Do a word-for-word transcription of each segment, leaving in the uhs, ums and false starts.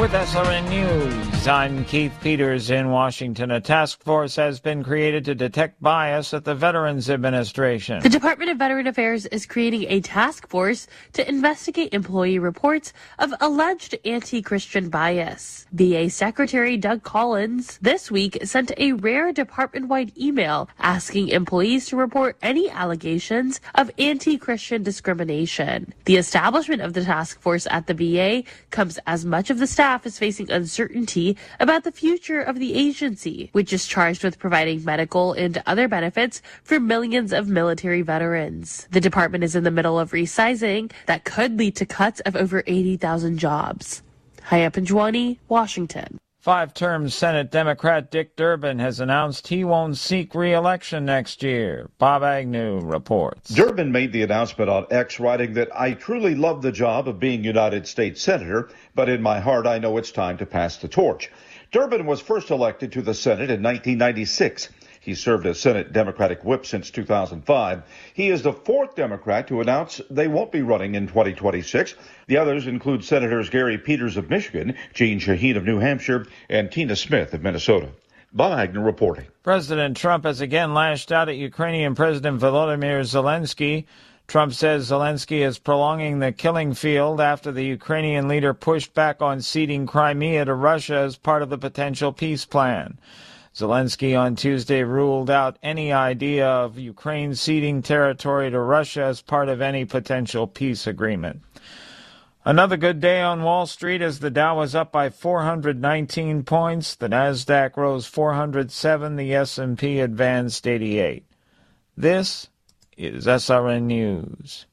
With S R N News, I'm Keith Peters in Washington. A task force has been created to detect bias at the Veterans Administration. The Department of Veteran Affairs is creating a task force to investigate employee reports of alleged anti-Christian bias. V A Secretary Doug Collins this week sent a rare department-wide email asking employees to report any allegations of anti-Christian discrimination. The establishment of the task force at the V A comes as much of the staff is facing uncertainty about the future of the agency, which is charged with providing medical and other benefits for millions of military veterans. The department is in the middle of resizing that could lead to cuts of over eighty thousand jobs. Haya Panjwani, Washington. Five-term Senate Democrat Dick Durbin has announced he won't seek re-election next year. Bob Agnew reports. Durbin made the announcement on X, writing that I truly love the job of being United States Senator, but in my heart I know it's time to pass the torch. Durbin was first elected to the Senate in nineteen ninety-six. He served as Senate Democratic whip since two thousand five. He is the fourth Democrat to announce they won't be running in twenty twenty-six. The others include Senators Gary Peters of Michigan, Jeanne Shaheen of New Hampshire, and Tina Smith of Minnesota. Bob Agnew reporting. President Trump has again lashed out at Ukrainian President Volodymyr Zelensky. Trump says Zelensky is prolonging the killing field after the Ukrainian leader pushed back on ceding Crimea to Russia as part of the potential peace plan. Zelensky on Tuesday ruled out any idea of Ukraine ceding territory to Russia as part of any potential peace agreement. Another good day on Wall Street as the Dow was up by four hundred nineteen points, the Nasdaq rose four hundred seven, the S and P advanced eighty-eight. This is S R N News.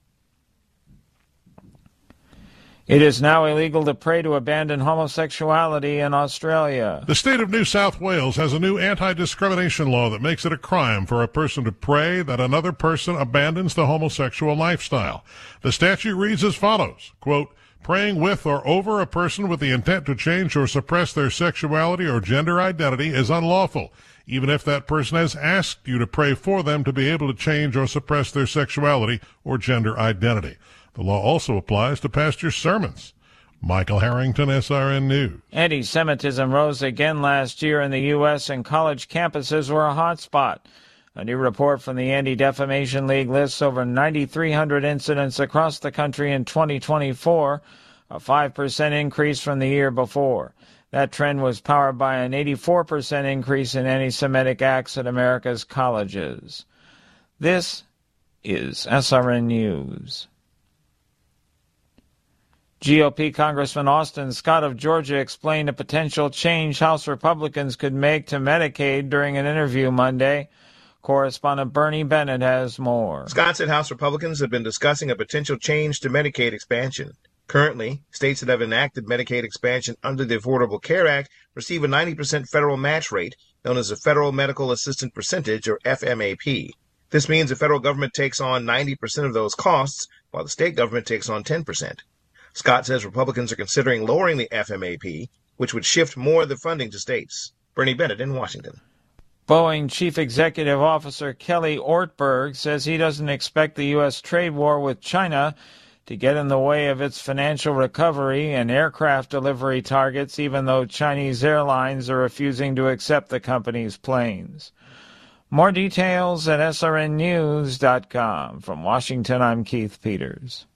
It is now illegal to pray to abandon homosexuality in Australia. The state of New South Wales has a new anti-discrimination law that makes it a crime for a person to pray that another person abandons the homosexual lifestyle. The statute reads as follows, quote, praying with or over a person with the intent to change or suppress their sexuality or gender identity is unlawful, even if that person has asked you to pray for them to be able to change or suppress their sexuality or gender identity. The law also applies to pastor sermons. Michael Harrington, S R N News. Anti-Semitism rose again last year in the U S and college campuses were a hot spot. A new report from the Anti-Defamation League lists over nine thousand three hundred incidents across the country in twenty twenty-four, a five percent increase from the year before. That trend was powered by an eighty-four percent increase in anti-Semitic acts at America's colleges. This is S R N News. G O P Congressman Austin Scott of Georgia explained a potential change House Republicans could make to Medicaid during an interview Monday. Correspondent Bernie Bennett has more. Scott said House Republicans have been discussing a potential change to Medicaid expansion. Currently, states that have enacted Medicaid expansion under the Affordable Care Act receive a ninety percent federal match rate, known as the Federal Medical Assistance Percentage, or F M A P. This means the federal government takes on ninety percent of those costs, while the state government takes on ten percent. Scott says Republicans are considering lowering the F M A P, which would shift more of the funding to states. Bernie Bennett in Washington. Boeing Chief Executive Officer Kelly Ortberg says he doesn't expect the U S trade war with China to get in the way of its financial recovery and aircraft delivery targets, even though Chinese airlines are refusing to accept the company's planes. More details at S R N news dot com. From Washington, I'm Keith Peters.